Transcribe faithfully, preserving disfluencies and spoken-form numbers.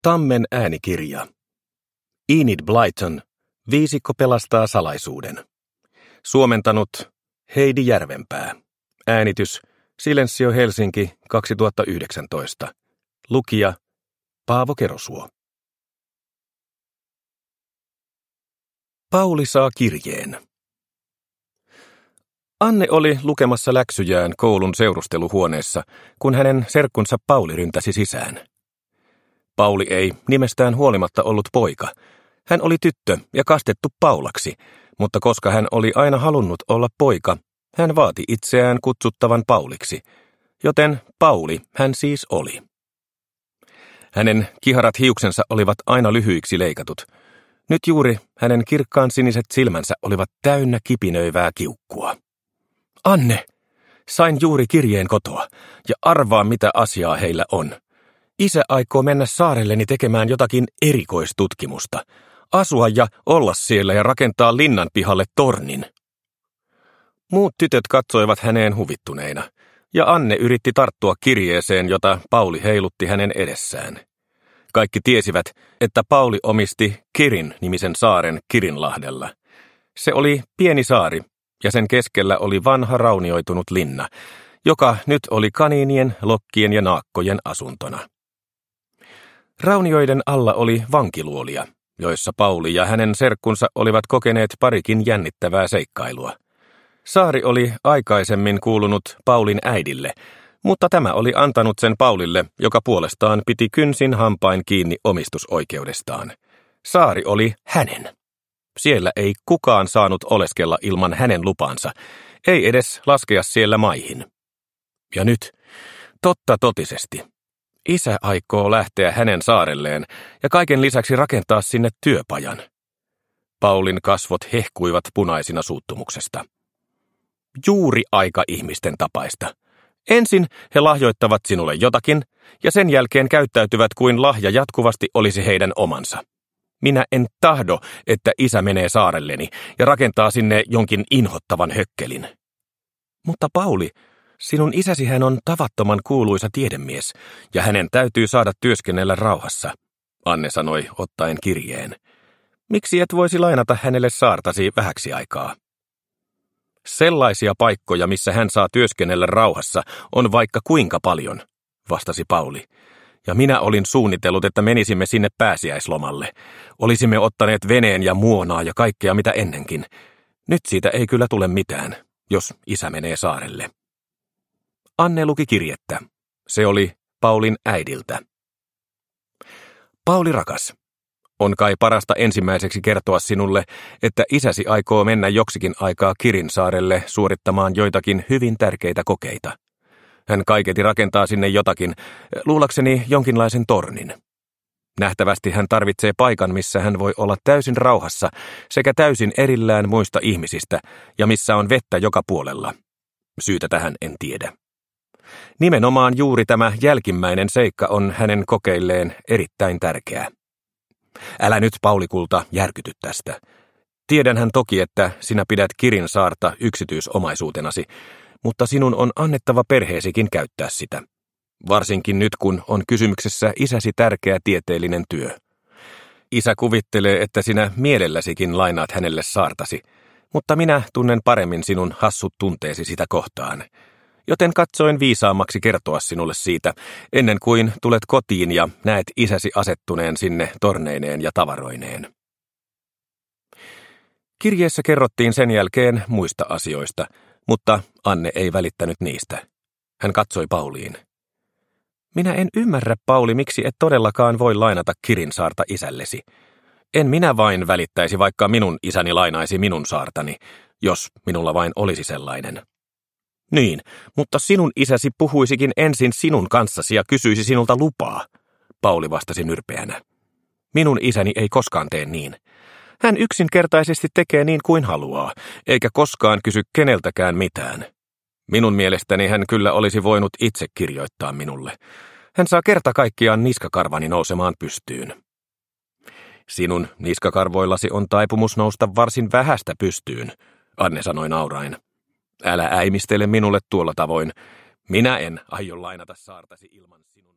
Tammen äänikirja. Enid Blyton, Viisikko pelastaa salaisuuden. Suomentanut Heidi Järvenpää. Äänitys Silensio Helsinki kaksituhattayhdeksäntoista. Lukija Paavo Kerosuo. Pauli saa kirjeen. Anne oli lukemassa läksyjään koulun seurusteluhuoneessa, kun hänen serkkunsa Pauli ryntäsi sisään. Pauli ei nimestään huolimatta ollut poika. Hän oli tyttö ja kastettu Paulaksi, mutta koska hän oli aina halunnut olla poika, hän vaati itseään kutsuttavan Pauliksi, joten Pauli hän siis oli. Hänen kiharat hiuksensa olivat aina lyhyiksi leikatut. Nyt juuri hänen kirkkaan siniset silmänsä olivat täynnä kipinöivää kiukkua. Anne, sain juuri kirjeen kotoa ja arvaa mitä asiaa heillä on. Isä aikoo mennä saarelleni tekemään jotakin erikoistutkimusta, asua ja olla siellä ja rakentaa linnan pihalle tornin. Muut tytöt katsoivat häneen huvittuneina, ja Anne yritti tarttua kirjeeseen, jota Pauli heilutti hänen edessään. Kaikki tiesivät, että Pauli omisti Kirin-nimisen saaren Kirinlahdella. Se oli pieni saari, ja sen keskellä oli vanha raunioitunut linna, joka nyt oli kaniinien, lokkien ja naakkojen asuntona. Raunioiden alla oli vankiluolia, joissa Pauli ja hänen serkkunsa olivat kokeneet parikin jännittävää seikkailua. Saari oli aikaisemmin kuulunut Paulin äidille, mutta tämä oli antanut sen Paulille, joka puolestaan piti kynsin hampain kiinni omistusoikeudestaan. Saari oli hänen. Siellä ei kukaan saanut oleskella ilman hänen lupansa, ei edes laskea siellä maihin. Ja nyt, totta totisesti, isä aikoo lähteä hänen saarelleen ja kaiken lisäksi rakentaa sinne työpajan. Paulin kasvot hehkuivat punaisina suuttumuksesta. Juuri aika ihmisten tapaista. Ensin he lahjoittavat sinulle jotakin, ja sen jälkeen käyttäytyvät kuin lahja jatkuvasti olisi heidän omansa. Minä en tahdo, että isä menee saarelleni ja rakentaa sinne jonkin inhottavan hökkelin. Mutta Pauli, sinun isäsihän on tavattoman kuuluisa tiedemies, ja hänen täytyy saada työskennellä rauhassa, Anne sanoi ottaen kirjeen. Miksi et voisi lainata hänelle saartasi vähäksi aikaa? Sellaisia paikkoja, missä hän saa työskennellä rauhassa, on vaikka kuinka paljon, vastasi Pauli. Ja minä olin suunnitellut, että menisimme sinne pääsiäislomalle. Olisimme ottaneet veneen ja muonaa ja kaikkea mitä ennenkin. Nyt siitä ei kyllä tule mitään, jos isä menee saarelle. Anne luki kirjettä. Se oli Paulin äidiltä. Pauli rakas, on kai parasta ensimmäiseksi kertoa sinulle, että isäsi aikoo mennä joksikin aikaa Kirinsaarelle suorittamaan joitakin hyvin tärkeitä kokeita. Hän kaiketi rakentaa sinne jotakin, luulakseni jonkinlaisen tornin. Nähtävästi hän tarvitsee paikan, missä hän voi olla täysin rauhassa sekä täysin erillään muista ihmisistä ja missä on vettä joka puolella. Syytä tähän en tiedä. Nimenomaan juuri tämä jälkimmäinen seikka on hänen kokeilleen erittäin tärkeä. Älä nyt, Paulikulta, järkyty tästä. Tiedänhän toki, että sinä pidät Kirinsaarta yksityisomaisuutenasi, mutta sinun on annettava perheesikin käyttää sitä. Varsinkin nyt, kun on kysymyksessä isäsi tärkeä tieteellinen työ. Isä kuvittelee, että sinä mielelläsikin lainaat hänelle saartasi, mutta minä tunnen paremmin sinun hassut tunteesi sitä kohtaan. Joten katsoin viisaammaksi kertoa sinulle siitä, ennen kuin tulet kotiin ja näet isäsi asettuneen sinne torneineen ja tavaroineen. Kirjeessä kerrottiin sen jälkeen muista asioista, mutta Anne ei välittänyt niistä. Hän katsoi Pauliin. Minä en ymmärrä, Pauli, miksi et todellakaan voi lainata Kirinsaarta isällesi. En minä vain välittäisi, vaikka minun isäni lainaisi minun saartani, jos minulla vain olisi sellainen. Niin, mutta sinun isäsi puhuisikin ensin sinun kanssasi ja kysyisi sinulta lupaa, Pauli vastasi nyrpeänä. Minun isäni ei koskaan tee niin. Hän yksinkertaisesti tekee niin kuin haluaa, eikä koskaan kysy keneltäkään mitään. Minun mielestäni hän kyllä olisi voinut itse kirjoittaa minulle. Hän saa kerta kaikkiaan niskakarvani nousemaan pystyyn. Sinun niskakarvoillasi on taipumus nousta varsin vähästä pystyyn, Anne sanoi nauraen. Älä äimistele minulle tuolla tavoin. Minä en aio lainata saartasi ilman sinun.